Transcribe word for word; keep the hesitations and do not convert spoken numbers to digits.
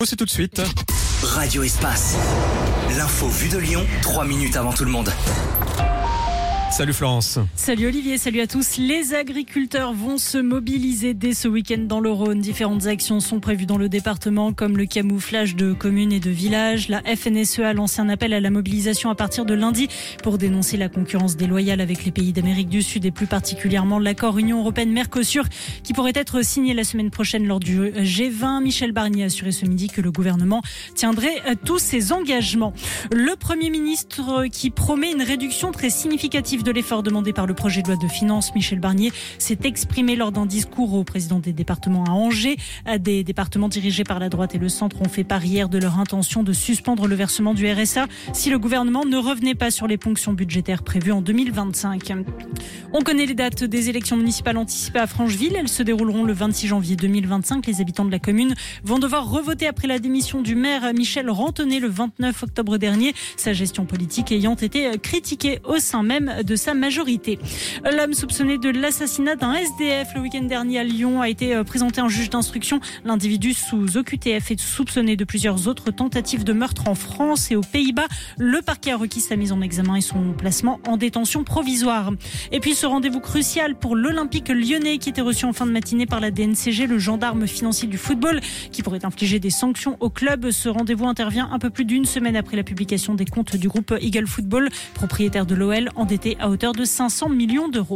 C'est tout de suite. Radio Espace. L'info vue de Lyon, trois minutes avant tout le monde. Salut Florence. Salut Olivier, salut à tous. Les agriculteurs vont se mobiliser dès ce week-end dans le Rhône. Différentes actions sont prévues dans le département, comme le camouflage de communes et de villages. La F N S E A lance un appel à la mobilisation à partir de lundi pour dénoncer la concurrence déloyale avec les pays d'Amérique du Sud et plus particulièrement l'accord Union européenne-Mercosur qui pourrait être signé la semaine prochaine lors du G vingt. Michel Barnier a assuré ce midi que le gouvernement tiendrait tous ses engagements. Le Premier ministre qui promet une réduction très significative de l'effort demandé par le projet de loi de finances, Michel Barnier s'est exprimé lors d'un discours au président des départements à Angers. Des départements dirigés par la droite et le centre ont fait part hier de leur intention de suspendre le versement du R S A si le gouvernement ne revenait pas sur les ponctions budgétaires prévues en deux mille vingt-cinq. On connaît les dates des élections municipales anticipées à Francheville. Elles se dérouleront le vingt-six janvier deux mille vingt-cinq. Les habitants de la commune vont devoir revoter après la démission du maire Michel Rantonnet le vingt-neuf octobre dernier. Sa gestion politique ayant été critiquée au sein même de sa majorité. L'homme soupçonné de l'assassinat d'un S D F le week-end dernier à Lyon a été présenté en juge d'instruction. L'individu sous O Q T F est soupçonné de plusieurs autres tentatives de meurtre en France et aux Pays-Bas. Le parquet a requis sa mise en examen et son placement en détention provisoire. Et puis ce rendez-vous crucial pour l'Olympique lyonnais qui était reçu en fin de matinée par la D N C G, le gendarme financier du football, qui pourrait infliger des sanctions au club. Ce rendez-vous intervient un peu plus d'une semaine après la publication des comptes du groupe Eagle Football, propriétaire de l'O L, endetté à hauteur de cinq cents millions d'euros.